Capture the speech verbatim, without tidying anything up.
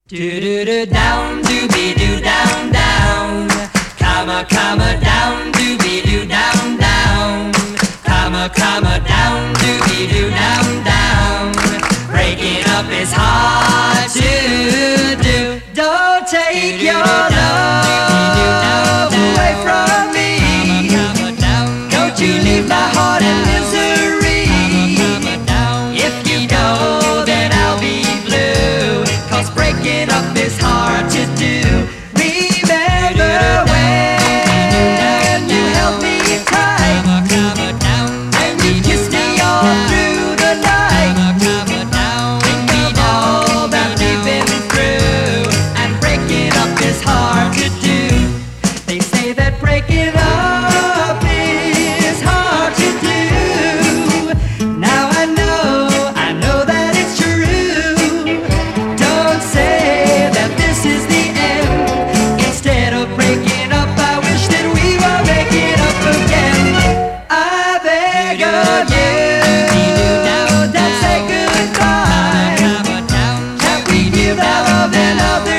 Do do do down, doobie doo down down, comma comma down, doobie doo down down, comma comma down, doobie doo down down. Breaking up is hard to do. Don't take your love away from me. Don't you leave my heart in misery. If you go, then I'll be blue. 'Cause breaking up is hard to do. Remember when you held me tight and you kissed me all through the night. Think of all that we've been through, and breaking up is hard to do. They say that breaking up is hard to do. Now I know, I know that it's true. Don't say that this is the end. Instead of breaking up, I wish that we were making up again. I beg of you, don't say goodbye. Can't we give our love another